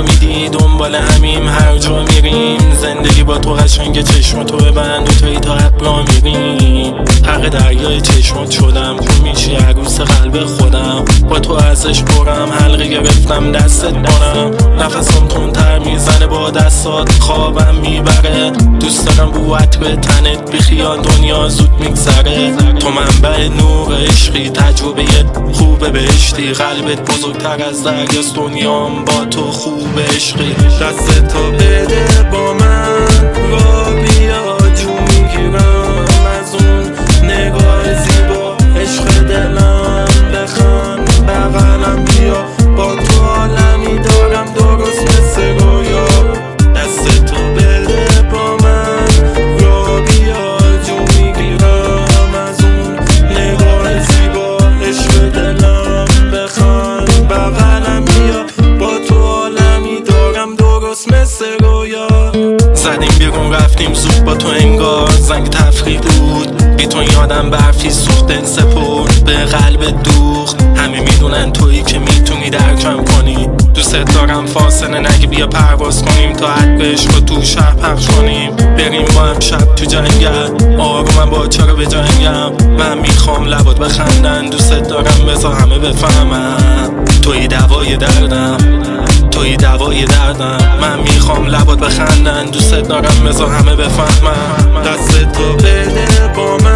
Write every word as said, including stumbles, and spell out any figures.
فهمیدی دنبال همیم هر جا میریم. زندگی با تو قشنگ، چشم تو ببند و توی تا ابرا میریم. حق دریای چشمات شدم، تو میشی عروس قلب خودم. با تو ازش برم، حلقه گرفتم دستت بارم. نفسم تندتر میزنه با دستات، خوابم میبره. دوست دارم بو عطر تنت، بیخیال دنیا زود میگذره. تو منبع نور عشقی، تجربه خوب بهشتی. قلبت بزرگتر از دریاست، دنیام با تو خوب عشقی. دست تو بده با من، را بیا جو میگیرم از اون نگاه زیبا. عشق دلم بخند بغلم بیا، با تو عالمی دارم درست مثل رویا. دست تو بده با من، را بیا جو میگیرم از اون نگاه زیبا. عشق دلم بخند بغلم بیا، با تو عالمی دارم درست مثل رویا. زدیم بیرون رفتیم زود با تو انگار زنگ تفریح بود. بی تو یادم برفی سوخت دل سپرد به قلب دوخت. همه میدونن تویی که میتونی درکم کنی. دوست دارم فاصله نگی، بیا پرواز کنیم تا عطر عشق رو تو شهر پخش کنیم. بریم با هم شب تو جنگل، آرومم با چرا به جنگم. من میخوام لبات بخندن، دوست دارم بذار همه بفهمم. توی دوای دردم، توی دوای دردم. من میخوام لبات بخندن، دوست دارم بذار همه بفهمم. دست تو بده با من،